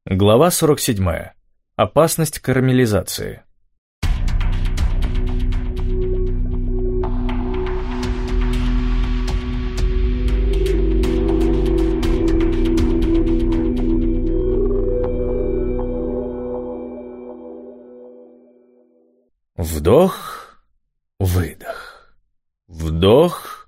Глава 47. Опасность карамелизации. Вдох, выдох. Вдох,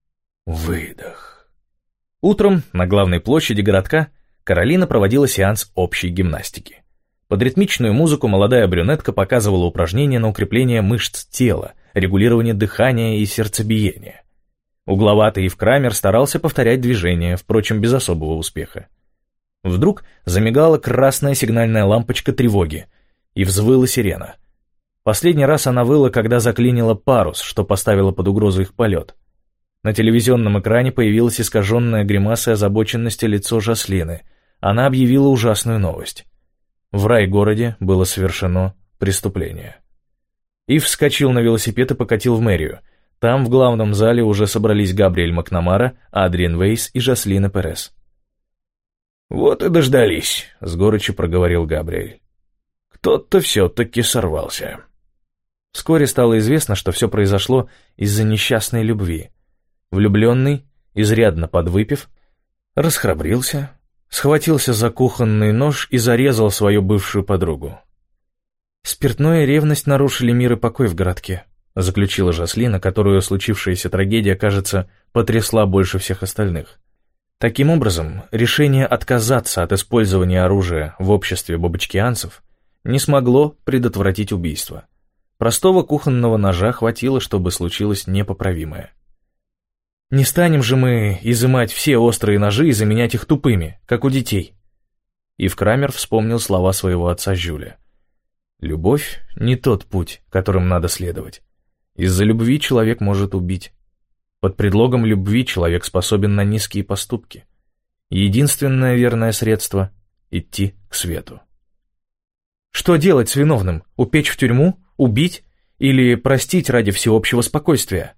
выдох. Утром на главной площади городка Каролина проводила сеанс общей гимнастики. Под ритмичную музыку молодая брюнетка показывала упражнения на укрепление мышц тела, регулирование дыхания и сердцебиения. Угловатый Ив Крамер старался повторять движения, впрочем, без особого успеха. Вдруг замигала красная сигнальная лампочка тревоги, и взвыла сирена. Последний раз она выла, когда заклинила парус, что поставило под угрозу их полет. На телевизионном экране появилось искаженное гримасой озабоченности лицо Жаслины. Она объявила ужасную новость. В райгороде было совершено преступление. Ив вскочил на велосипед и покатил в мэрию. Там, в главном зале, уже собрались Габриэль Макнамара, Адриан Вейс и Жаслина Перес. «Вот и дождались», — с горечью проговорил Габриэль. «Кто-то все-таки сорвался». Вскоре стало известно, что все произошло из-за несчастной любви. Влюбленный, изрядно подвыпив, расхрабрился, схватился за кухонный нож и зарезал свою бывшую подругу. «Спиртное и ревность нарушили мир и покой в городке», заключила Жаслина, которую случившаяся трагедия, кажется, потрясла больше всех остальных. Таким образом, решение отказаться от использования оружия в обществе бабочкианцев не смогло предотвратить убийство. Простого кухонного ножа хватило, чтобы случилось непоправимое. «Не станем же мы изымать все острые ножи и заменять их тупыми, как у детей». Ив Крамер вспомнил слова своего отца Жюля. «Любовь — не тот путь, которым надо следовать. Из-за любви человек может убить. Под предлогом любви человек способен на низкие поступки. Единственное верное средство — идти к свету». «Что делать с виновным? Упечь в тюрьму? Убить? Или простить ради всеобщего спокойствия?»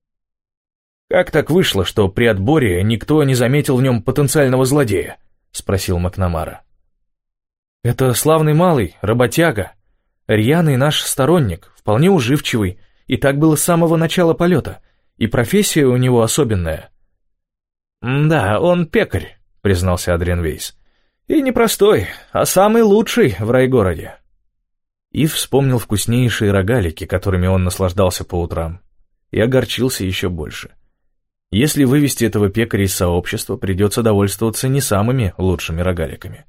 «Как так вышло, что при отборе никто не заметил в нем потенциального злодея?» — спросил Макнамара. «Это славный малый, работяга. Рьяный наш сторонник, вполне уживчивый, и так было с самого начала полета, и профессия у него особенная». «Да, он пекарь», — признался Адриан Вейс. «И не простой, а самый лучший в райгороде». Ив вспомнил вкуснейшие рогалики, которыми он наслаждался по утрам, и огорчился еще больше. Если вывести этого пекаря из сообщества, придется довольствоваться не самыми лучшими рогаликами.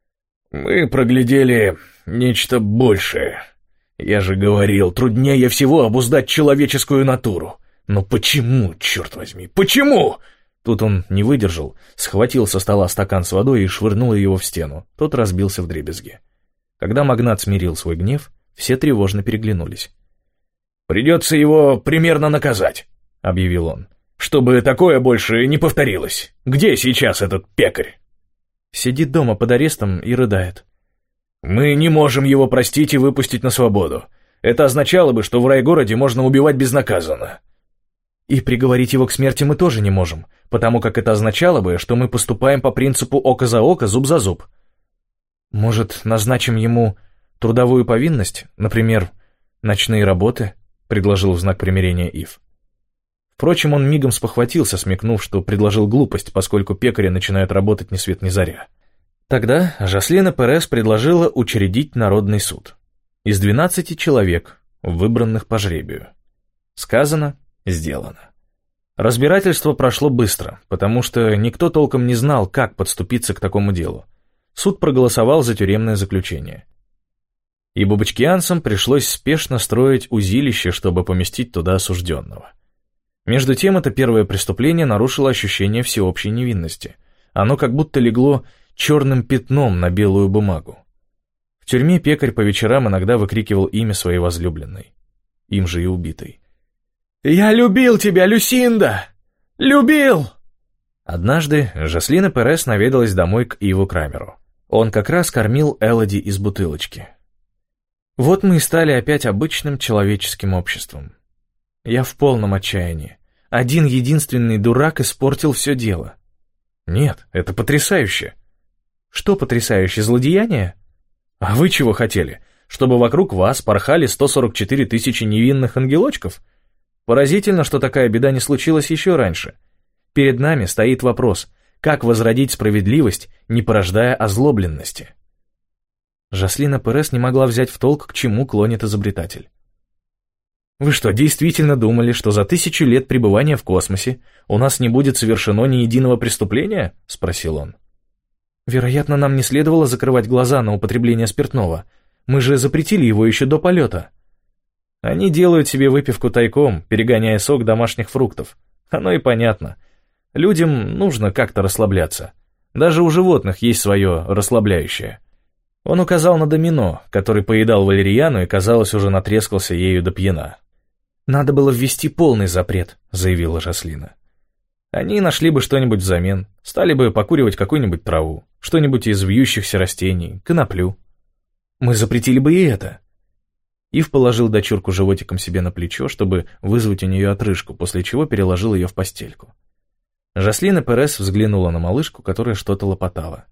«Мы проглядели нечто большее. Я же говорил, труднее всего обуздать человеческую натуру. Но почему, черт возьми, почему?» Тут он не выдержал, схватил со стола стакан с водой и швырнул его в стену. Тот разбился вдребезги. Когда магнат смирил свой гнев, все тревожно переглянулись. «Придется его примерно наказать», — объявил он, «чтобы такое больше не повторилось. Где сейчас этот пекарь?» «Сидит дома под арестом и рыдает». «Мы не можем его простить и выпустить на свободу. Это означало бы, что в райгороде можно убивать безнаказанно». «И приговорить его к смерти мы тоже не можем, потому как это означало бы, что мы поступаем по принципу око за око, зуб за зуб. Может, назначим ему трудовую повинность, например, ночные работы?» — предложил в знак примирения Ив. Впрочем, он мигом спохватился, смекнув, что предложил глупость, поскольку пекари начинают работать ни свет ни заря. Тогда Жаслина Перес предложила учредить народный суд. Из 12 человек, выбранных по жребию. Сказано, сделано. Разбирательство прошло быстро, потому что никто толком не знал, как подступиться к такому делу. Суд проголосовал за тюремное заключение. И бабочкианцам пришлось спешно строить узилище, чтобы поместить туда осужденного. Между тем, это первое преступление нарушило ощущение всеобщей невинности. Оно как будто легло черным пятном на белую бумагу. В тюрьме пекарь по вечерам иногда выкрикивал имя своей возлюбленной, им же и убитой. «Я любил тебя, Люсинда! Любил!» Однажды Жаслина Перес наведалась домой к Иву Крамеру. Он как раз кормил Элоди из бутылочки. «Вот мы и стали опять обычным человеческим обществом. Я в полном отчаянии. Один единственный дурак испортил все дело». «Нет, это потрясающе». Что потрясающе, злодеяние? А вы чего хотели? Чтобы вокруг вас порхали 144 тысячи невинных ангелочков? Поразительно, что такая беда не случилась еще раньше. Перед нами стоит вопрос, как возродить справедливость, не порождая озлобленности. Жослина Перес не могла взять в толк, к чему клонит изобретатель. «Вы что, действительно думали, что за 1000 лет пребывания в космосе у нас не будет совершено ни единого преступления?» — спросил он. «Вероятно, нам не следовало закрывать глаза на употребление спиртного. Мы же запретили его еще до полета». «Они делают себе выпивку тайком, перегоняя сок домашних фруктов. Оно и понятно. Людям нужно как-то расслабляться. Даже у животных есть свое расслабляющее». Он указал на домино, который поедал валерьяну и, казалось, уже натрескался ею до пьяна. «Надо было ввести полный запрет», — заявила Жослина. «Они нашли бы что-нибудь взамен, стали бы покуривать какую-нибудь траву, что-нибудь из вьющихся растений, коноплю. Мы запретили бы и это». Ив положил дочурку животиком себе на плечо, чтобы вызвать у нее отрыжку, после чего переложил ее в постельку. Жослина Перес взглянула на малышку, которая что-то лопотала.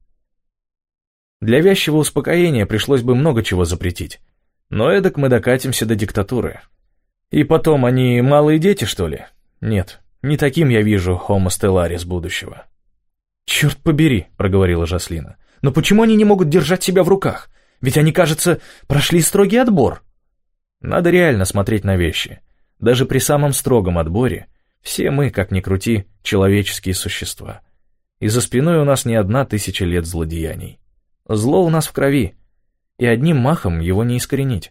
«Для вязчего успокоения пришлось бы много чего запретить, но эдак мы докатимся до диктатуры. И потом, они малые дети, что ли? Нет, не таким я вижу Homo Stellaris будущего». «Черт побери», — проговорила Жослина, «но почему они не могут держать себя в руках? Ведь они, кажется, прошли строгий отбор». Надо реально смотреть на вещи. Даже при самом строгом отборе все мы, как ни крути, человеческие существа. И за спиной у нас не 1000 лет злодеяний. Зло у нас в крови, и одним махом его не искоренить.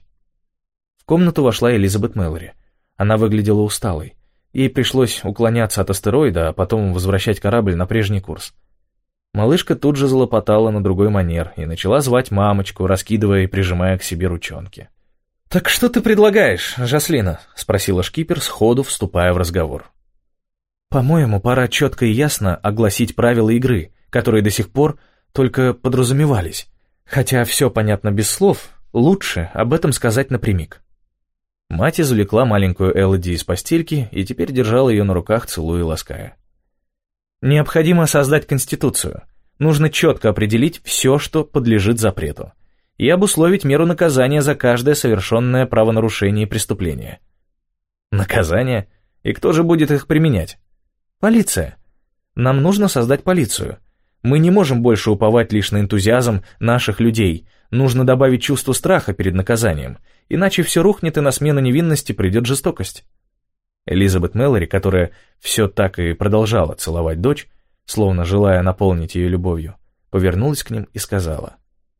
В комнату вошла Элизабет Мэлори. Она выглядела усталой. Ей пришлось уклоняться от астероида, а потом возвращать корабль на прежний курс. Малышка тут же залопотала на другой манер и начала звать мамочку, раскидывая и прижимая к себе ручонки. «Так что ты предлагаешь, Жослина?» — спросила шкипер, сходу вступая в разговор. «По-моему, пора четко и ясно огласить правила игры, которые до сих пор только подразумевались. Хотя все понятно без слов, лучше об этом сказать напрямик». Мать извлекла маленькую Элоди из постельки и теперь держала ее на руках, целуя и лаская. «Необходимо создать конституцию. Нужно четко определить все, что подлежит запрету, и обусловить меру наказания за каждое совершенное правонарушение и преступление». «Наказание? И кто же будет их применять?» «Полиция. Нам нужно создать полицию. Мы не можем больше уповать лишь на энтузиазм наших людей. Нужно добавить чувство страха перед наказанием, иначе все рухнет и на смену невинности придет жестокость». Элизабет Мэлори, которая все так и продолжала целовать дочь, словно желая наполнить ее любовью, повернулась к ним и сказала: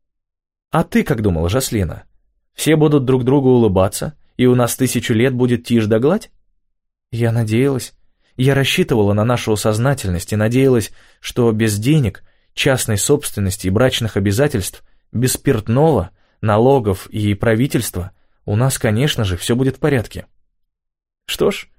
«А ты как думала, Жослина? Все будут друг другу улыбаться, и у нас 1000 лет будет тишь да гладь?» «Я надеялась. Я рассчитывала на нашу сознательность и надеялась, что без денег, частной собственности и брачных обязательств, без спиртного, налогов и правительства у нас, конечно же, все будет в порядке». «Что ж,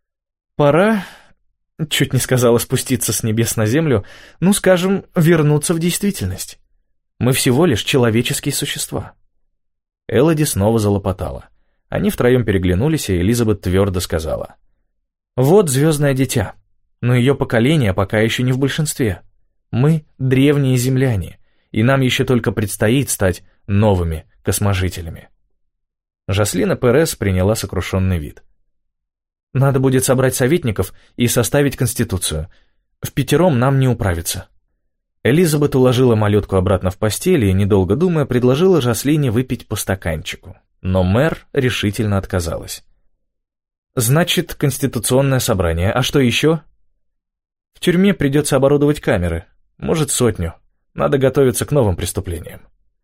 пора, чуть не сказала спуститься с небес на землю, ну, скажем, вернуться в действительность. Мы всего лишь человеческие существа». Элоди снова залопотала. Они втроем переглянулись, и Элизабет твердо сказала: «Вот звездное дитя, но ее поколение пока еще не в большинстве. Мы древние земляне, и нам еще только предстоит стать новыми косможителями». Жослина Перес приняла сокрушенный вид. «Надо будет собрать советников и составить конституцию. Впятером нам не управиться». Элизабет уложила малютку обратно в постель и, недолго думая, предложила Жослине выпить по стаканчику. Но мэр решительно отказалась. «Значит, конституционное собрание. А что еще?» «В тюрьме придется оборудовать камеры. Может, 100. Надо готовиться к новым преступлениям».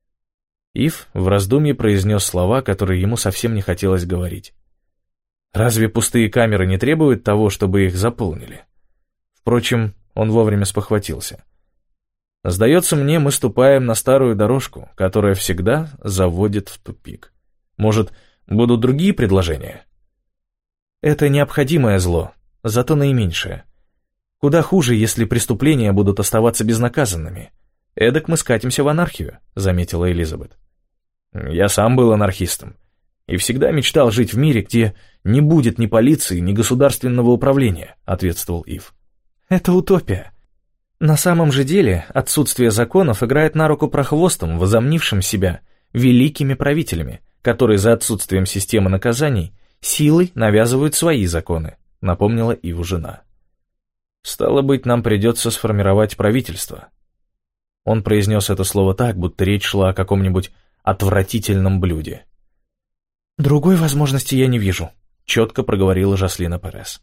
Ив в раздумье произнес слова, которые ему совсем не хотелось говорить. Разве пустые камеры не требуют того, чтобы их заполнили? Впрочем, он вовремя спохватился. «Сдается мне, мы ступаем на старую дорожку, которая всегда заводит в тупик. Может, будут другие предложения?» «Это необходимое зло, зато наименьшее. Куда хуже, если преступления будут оставаться безнаказанными. Эдак мы скатимся в анархию», — заметила Элизабет. «Я сам был анархистом и всегда мечтал жить в мире, где не будет ни полиции, ни государственного управления», — ответствовал Ив. «Это утопия. На самом же деле отсутствие законов играет на руку прохвостам, возомнившим себя великими правителями, которые за отсутствием системы наказаний силой навязывают свои законы, напомнила Иву жена. Стало быть, нам придется сформировать правительство. Он произнес это слово так, будто речь шла о каком-нибудь отвратительном блюде. «Другой возможности я не вижу», — четко проговорила Жослина Перес.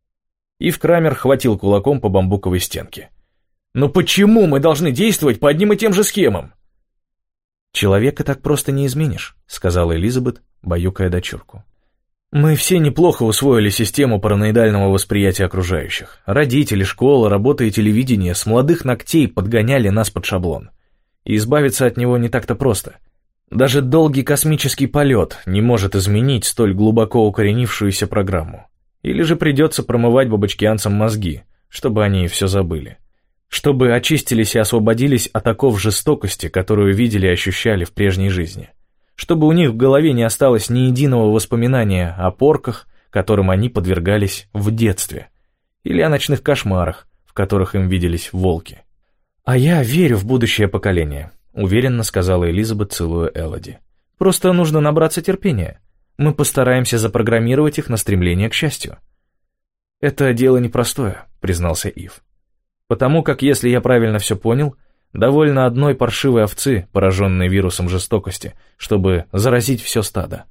Ив Крамер хватил кулаком по бамбуковой стенке. «Но почему мы должны действовать по одним и тем же схемам?» «Человека так просто не изменишь», — сказала Элизабет, баюкая дочурку. «Мы все неплохо усвоили систему параноидального восприятия окружающих. Родители, школа, работа и телевидение с молодых ногтей подгоняли нас под шаблон. И избавиться от него не так-то просто. Даже долгий космический полет не может изменить столь глубоко укоренившуюся программу. Или же придется промывать бабочкианцам мозги, чтобы они все забыли. Чтобы очистились и освободились от оков жестокости, которую видели и ощущали в прежней жизни. Чтобы у них в голове не осталось ни единого воспоминания о порках, которым они подвергались в детстве, или о ночных кошмарах, в которых им виделись волки. «А я верю в будущее поколение», — уверенно сказала Элизабет, целуя Элоди. «Просто нужно набраться терпения. Мы постараемся запрограммировать их на стремление к счастью». «Это дело непростое», — признался Ив. «Потому как, если я правильно все понял, довольно одной паршивой овцы, пораженной вирусом жестокости, чтобы заразить все стадо».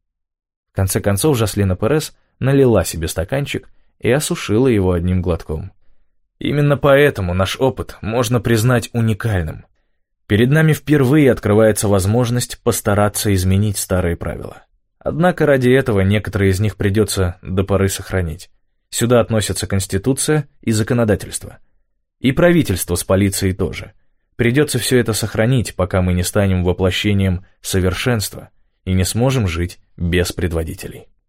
В конце концов Жослина Перес налила себе стаканчик и осушила его одним глотком. «Именно поэтому наш опыт можно признать уникальным. Перед нами впервые открывается возможность постараться изменить старые правила. Однако ради этого некоторые из них придется до поры сохранить. Сюда относятся Конституция и законодательство. И правительство с полицией тоже. Придется все это сохранить, пока мы не станем воплощением совершенства и не сможем жить без предводителей.